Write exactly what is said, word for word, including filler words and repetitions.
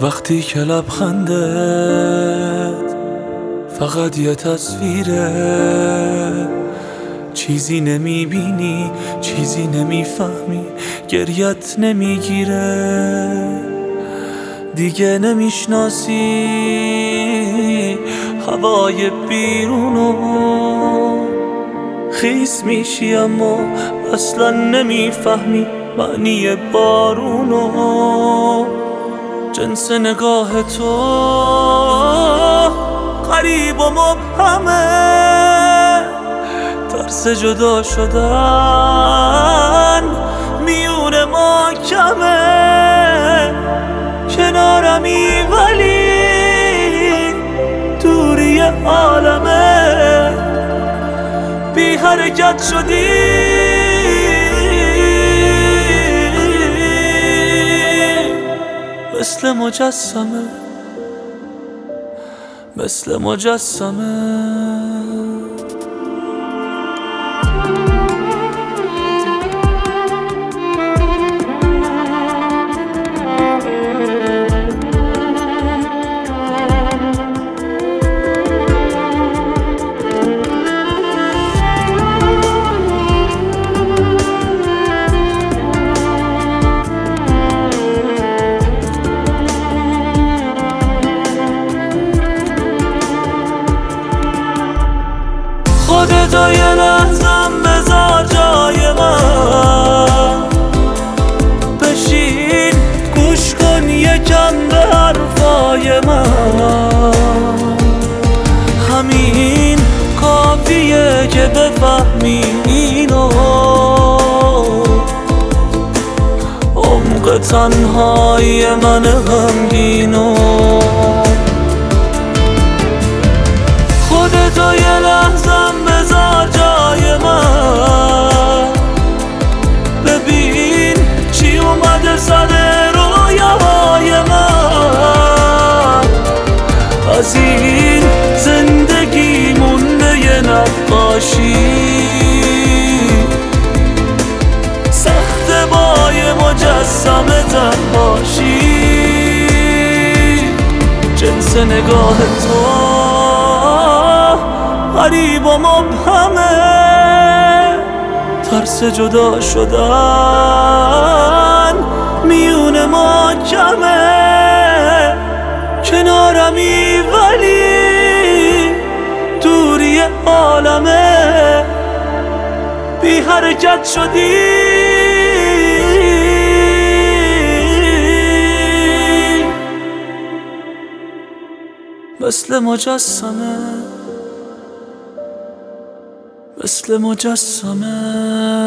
وقتی که لبخندت فقط یه تصویره، چیزی نمیبینی، چیزی نمیفهمی، گریت نمیگیره، دیگه نمیشناسی هوای بیرونو، خیس میشی اما اصلا نمیفهمی معنی بارونو. جنس نگاه تو غریب و مبهمه، ترس جدا شدن میون ما کمه، کنارمی ولی دوری عالمه، بی حرکت شدی مثل مجسمه، مثل مجسمه. خودتو یه لحظم بذار جای من، بشین گوش کن یکم به حرفای من، همین کافیه که بفهمی اینو، عمق تنهای من غمگینو. خودتو یه لحظم بذار جای من، ببین چی اومده سر رویاهای من، از این زندگی مونده یه نقاشی، سخت با یه مجسمه تنهاشی. جنس نگاه تو غریب و مبهمه، ترس جدا شدن میون ما کمه، کنارمی ولی دوری عالمه، بی حرکت شدی مثل مجسمه، مثل مجسمه.